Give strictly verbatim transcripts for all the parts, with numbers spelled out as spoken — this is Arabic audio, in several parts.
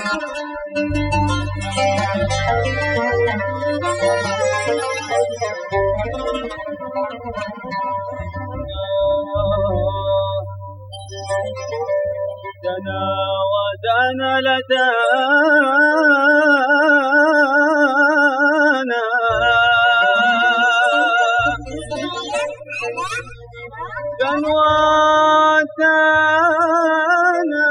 دنا ودنا لدانا دنا ودنا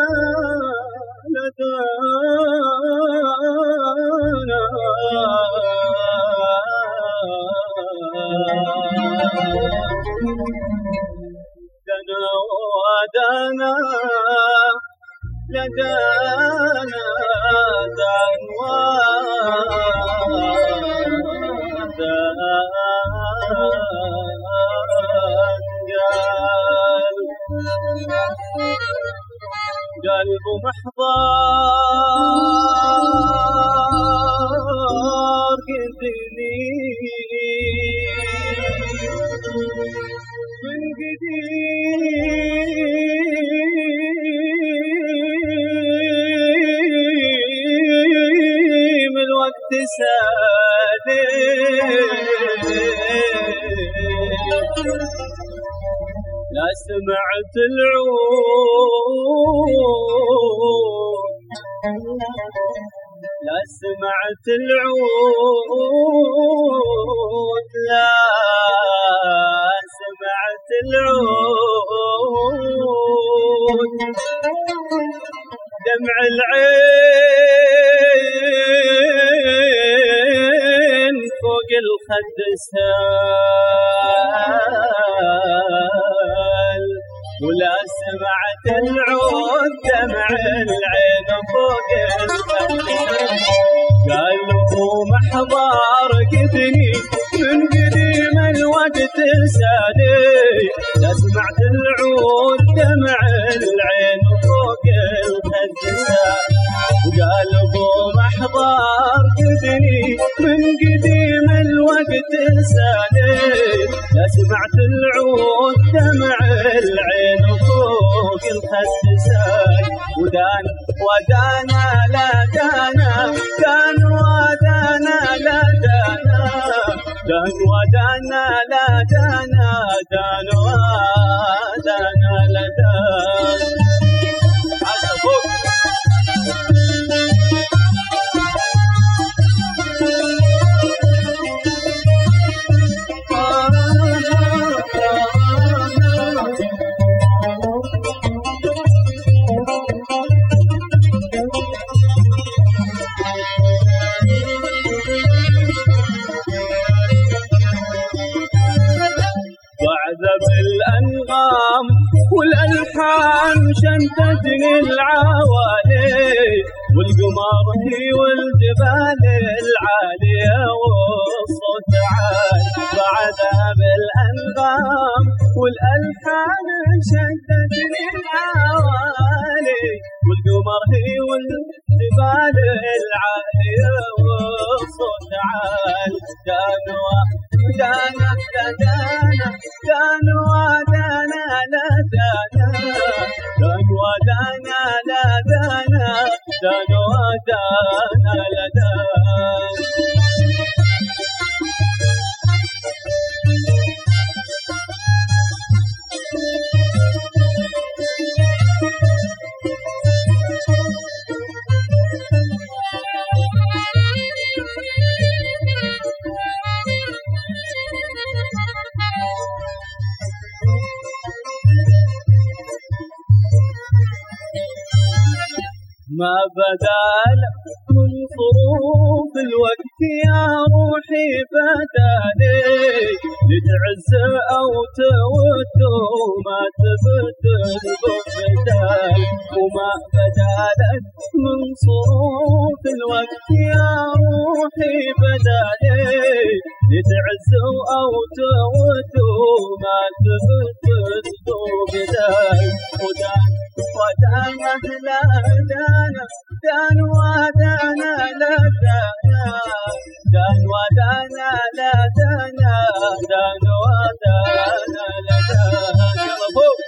لدانا دنا ودنا لدانا دنوا قلب محضار قدني من قديم الوقت سالي لا سمعت العود لا سمعت العود لا سمعت العود دمع العين فوق الخد سال ولا سمعت العود دمع العين فوق الخد قلب محضار قدني من قديم الوقت سالي لا سمعت العود دمع العين فوق الخد سال وقلب محضار قدني من قديم الوقت سالي لا سمعت العود دمع العين فوق الخد سال ودان ودانا لا دانا دان ودانا لا دانا دان ودانا لا دانا دان ودانا لا دانا على فوق وعذب الأنغام والألحان شنتتني العوالي والقمر هي والجبال العالية والصوت عال وعذب الأنغام والألحان شنتتني العوالي والقمر هي والجبال العالية والصوت عال دانوا دانا دانا دانوا دانا لا دانا دانوا دانا لا دانا دانوا دانا لا دانا ما بدال من صروف الوقت يا روحي بدالي لتعز أو تود وما تبدل ببدال وما بدالت من صروف الوقت يا روحي بدالي لتعز أو تود وما تبدل ببدال ودان ودانا لا دانا دان ودانا لا دانا دان ودانا لا دانا دان ودانا لا دانا يلا فوق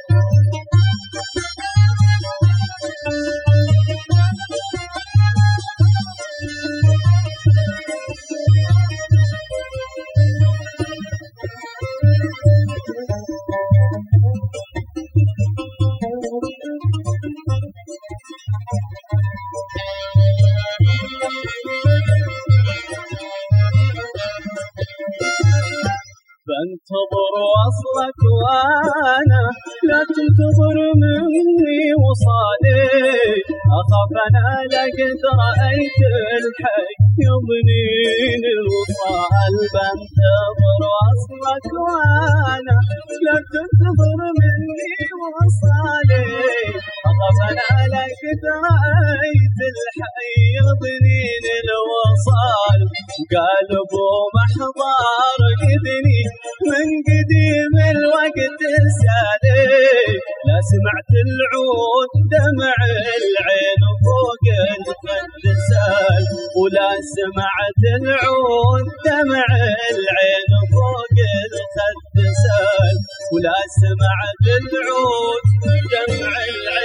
تنتظر وصلك وانا لا تنتظر مني وصالي، اخاف انا لقد رايت الحي يضنين الوصال. بنتظر وصلك وانا لا تنتظر مني وصالي، اخاف انا لقد رايت الحي يضنين الوصال. قلب ومحضار اذني من قديم الوقت سالي، لا سمعت العود دمع العين فوق الخد سال، ولا سمعت العود دمع العين فوق الخد سال، ولا سمعت العود دمع العين